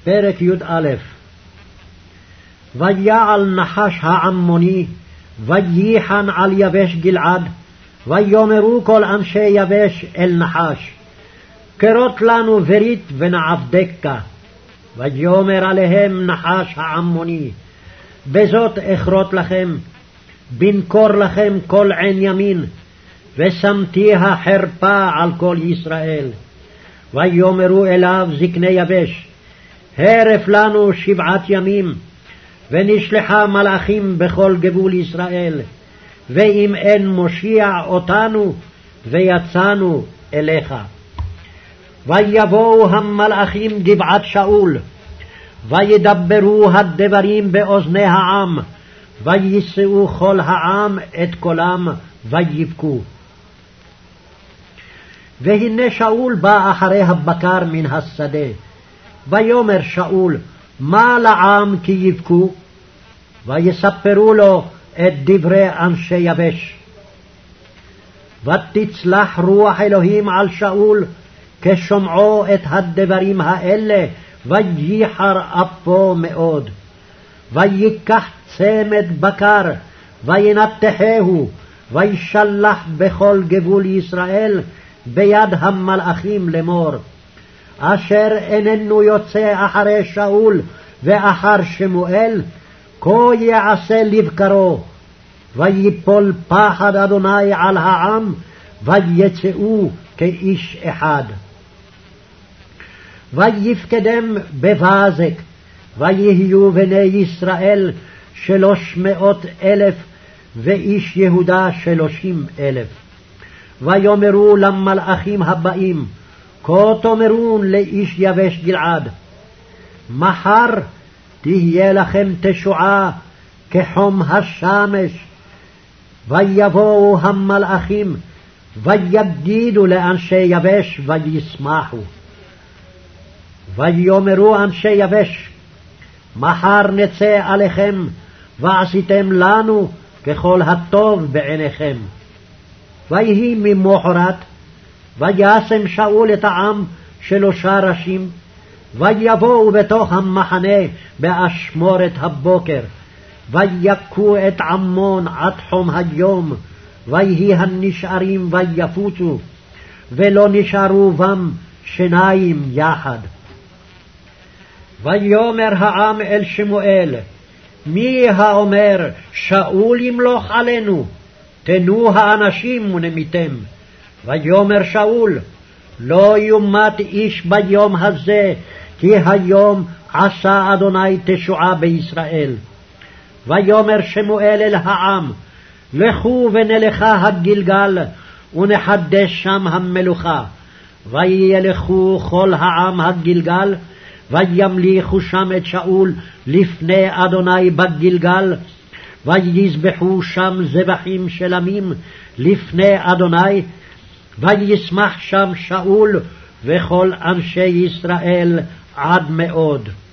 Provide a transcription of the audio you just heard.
פרק י"א. ויעל נחש העמוני, וייחן על יבש גלעד, ויאמרו כל אנשי יבש אל נחש, כרות לנו ברית ונעבדך. ויאמר עליהם נחש העמוני, בזאת אכרות לכם, בנקור לכם כל עין ימין, ושמתי החרפה על כל ישראל. ויאמרו אליו זקני יבש, הרף לנו 7 ימים, ונשלחה מלאכים בכל גבול ישראל, ואם אין מושיע אותנו, ויצאנו אליך. ויבואו המלאכים גבעת שאול, וידברו הדברים באוזני העם, ויישאו כל העם את קולם, ויבכו. והנה שאול בא אחרי הבקר מן השדה, ויאמר שאול, מה לעם כי יבכו? ויספרו לו את דברי אנשי יבש. ותצלח רוח אלוהים על שאול, כשומעו את הדברים האלה, וייחר אפו מאוד. ויקח צמד בקר, וינתחהו, וישלח בכל גבול ישראל, ביד המלאכים לאמור, אשר איננו יוצא אחרי שאול ואחר שמואל, כה יעשה לבקרו. ויפול פחד אדוני על העם, ויצאו כאיש אחד. ויפקדם בבזק, ויהיו בני ישראל 300,000, ואיש יהודה 30,000. ויאמרו למלאכים הבאים, כה תאמרון לאיש יבש גלעד, מחר תהיה לכם תשועה כחום השמש. ויבואו המלאכים, ויגידו לאנשי יבש, וישמחו. ויאמרו אנשי יבש, מחר נצא עליכם, ועשיתם לנו ככל הטוב בעיניכם. ויהי ממחרת, וישם שאול את העם 3 ראשים, ויבואו בתוך המחנה באשמורת הבוקר, ויכו את עמון עד חום היום, ויהי הנשארים ויפוצו, ולא נשארו בם 2 יחד. ויאמר העם אל שמואל, מי האומר שאול ימלוך עלינו? תנו האנשים ונמיתם. ויאמר שאול, לא יומת איש ביום הזה, כי היום עשה אדוני תשועה בישראל. ויאמר שמואל אל העם, לכו ונלכה הגלגל, ונחדש שם המלוכה. וילכו כל העם הגלגל, וימליכו שם את שאול לפני אדוני בגלגל, ויזבחו שם זבחים שלמים לפני אדוני, וישמח שם שאול וכל אנשי ישראל עד מאוד.